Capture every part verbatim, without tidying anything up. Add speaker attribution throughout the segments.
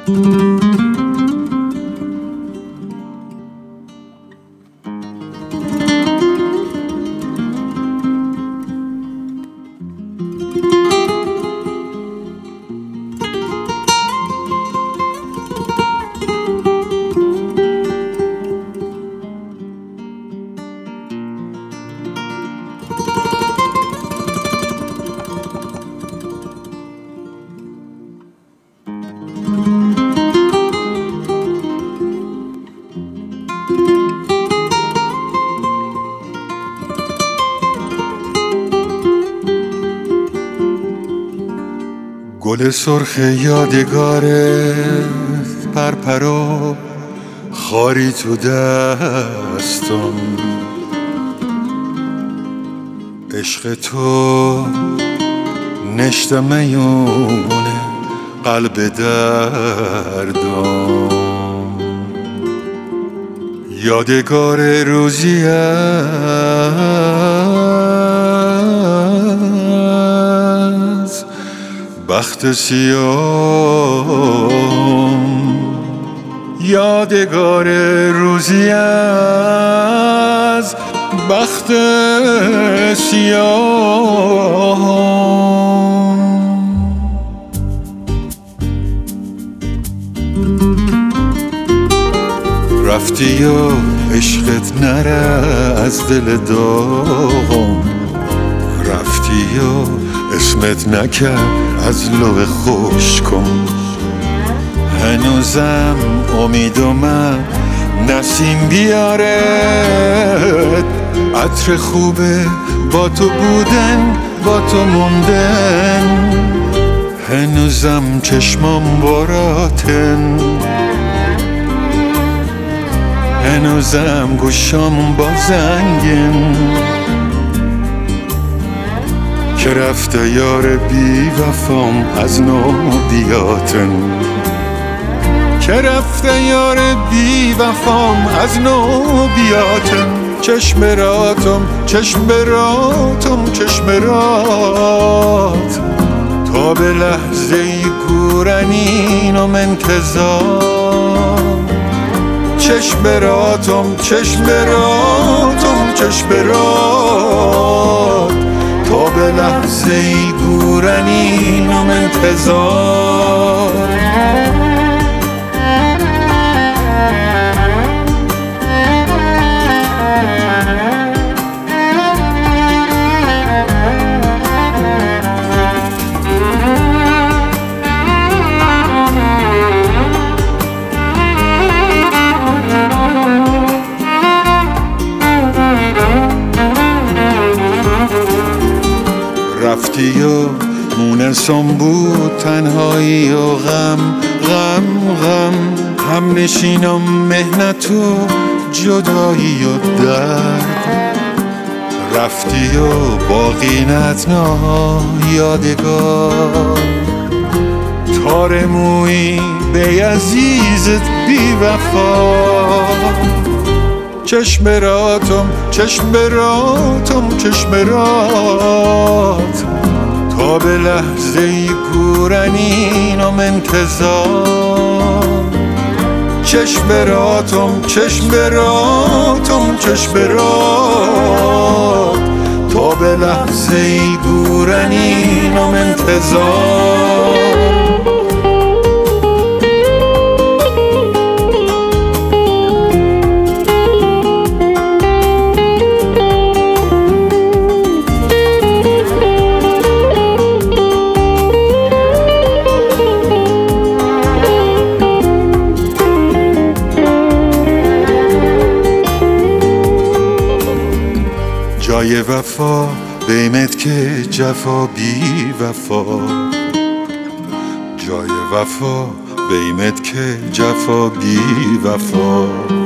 Speaker 1: گل سرخ یادگارت پرپرو خاری تو دستم، عشق تو نشته میونه قلب دردم، یادگار روزی از بخت سیام، یادگار روزی از بخت سیام. رفتی و عشقت نره از دل داغم، رفتی و اسمت نکرد از لب خشکم، هنوزم امیدم نسیم بیاره عطر خوبه با تو بودن با تو موندن، هنوزم چشمام براتن، هنوزم گوشام با زنگن، که رفته یار بی وفام از نو بیاتن، که رفته یار بی وفام از نو بیاتن. چشم راتم چشم راتم چشم رات تا به لحظه گورنینم انتظار، چشم راتم چشم راتم چشم رات تا به لحظه گورنینم انتظار. رفتی و مونسم بود تنهایی و غم غم غم، هم نشینم مهنت و جدایی و درد، رفتی و باقی نتنا یادگار، تار موی به عزیزت بی وفا، چشم راتم چشم راتم چشم رات تا به لحظه گورنینم انتظار، چشم راتم چشم راتم چشم رات تا به لحظه گورنینم انتظار. جای وفا بیمت که جفا بی وفا، جای وفا بیمت که جفا بی وفا،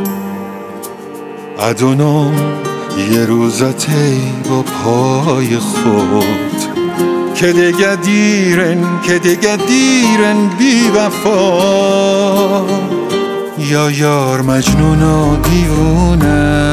Speaker 1: ادونم یه روزتی با پای خود، که دیگه دیرن که دیگه دیرن بی وفا، یا یار مجنون و دیوونه،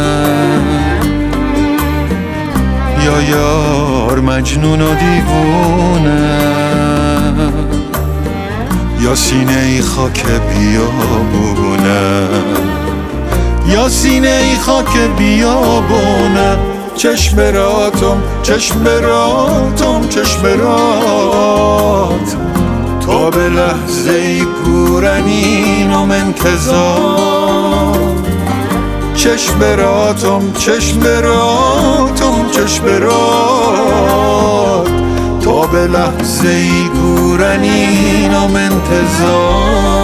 Speaker 1: یا یار مجنون و دیوونه، یا سینه ای خاک بیابونه، یا سینه ای خاک بیابونه. چشم براتم چشم براتم چشم برات، تا به لحظه ای گورنینم انتظار. چشم براتم چشم براتم چشم برات، تا به لحظه ای گورنینم انتظار.